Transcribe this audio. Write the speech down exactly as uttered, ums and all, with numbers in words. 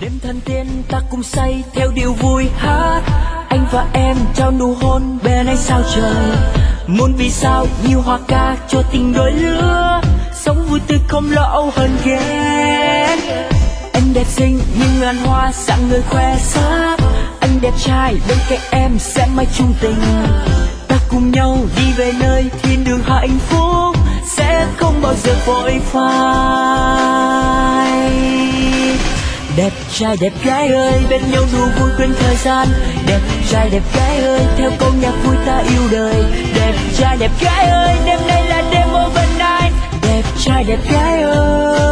Đêm thần tiên ta cùng say theo điệu vui hát, anh và em trao nụ hôn bên ánh sao trời. Muôn vì sao nhiều hoa ca cho tình đôi lứa, sống vui tươi không lo âu hơn ghét. Anh đẹp xinh như ngàn hoa dạng người khoe sắc, anh đẹp trai bên cạnh em sẽ mãi chung tình. Ta cùng nhau đi về nơi thiên đường hạnh phúc, sẽ không bao giờ vội phai. Đẹp trai đẹp gái ơi bên nhau đùa vui quên thời gian, đẹp trai đẹp gái ơi theo câu nhạc vui ta yêu đời. Đẹp trai đẹp gái ơi đêm nay là đêm overnight, đẹp trai đẹp gái ơi